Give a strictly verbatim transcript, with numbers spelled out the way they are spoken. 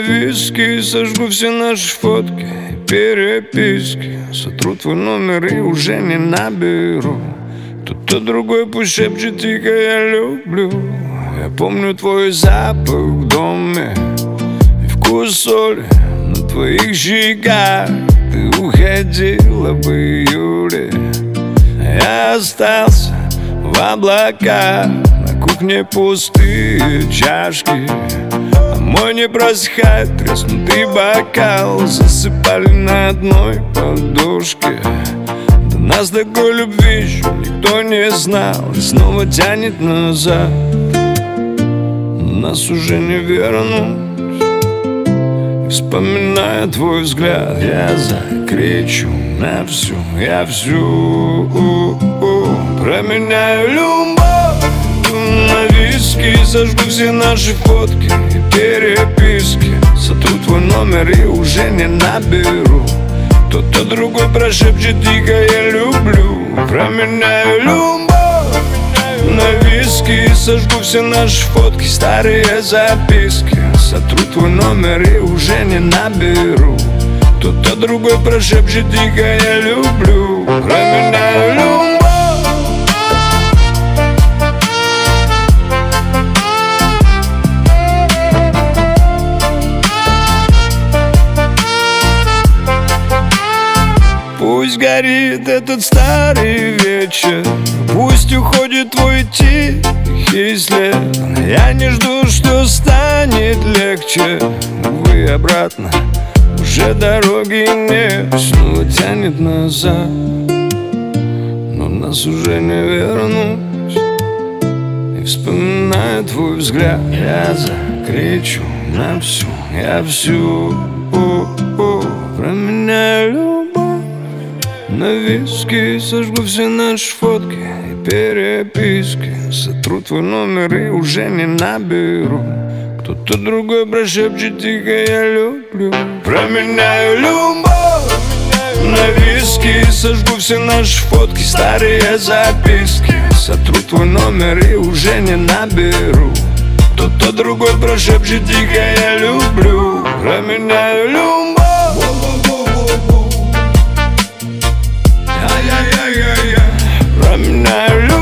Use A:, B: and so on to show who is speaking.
A: виски, сожгу все наши фотки и переписки. Сотру твой номер и уже не наберу. Кто-то другой пусть шепчет тихо: я люблю. Я помню твой запах в доме и вкус соли на твоих щеках. Ты уходила в июле, я остался в облаках. На кухне пустые чашки, а мой не просыхает треснутый бокал. Засыпали на одной подушке. До нас такой любви еще никто не знал. И снова тянет назад, нас уже не вернуть. И вспоминая твой взгляд, я закричу на всю, я всю променяю любовь на виски. Сожгу все наши фотки и переписки. Сотру твой номер и уже не наберу. Кто-то другой прошепчет тихо: я люблю. Променяю любовь на виски. Сожгу все наши фотки, старые записки. Сотру твой номер и уже не наберу. Кто-то другой прошепчет тихо: я люблю. Променяю любовь. Пусть горит этот старый вечер, пусть уходит твой тихий след. Я не жду, что станет легче. Увы, обратно уже дороги нет. Снова тянет назад, но нас уже не вернуть. И вспоминая твой взгляд, я закричу на всю, я всю променяю любовь на виски. Сожгу все наши фотки и переписки. Сотру твой номер и уже не наберу. Кто-то другой прошепчет тихо: я люблю. Променяю любовь на виски. Сожгу все наши фотки, старые записки. Сотру твой номер и уже не наберу. Кто-то другой прошепчет тихо: я люблю. Променяю любовь. Променяю любовь.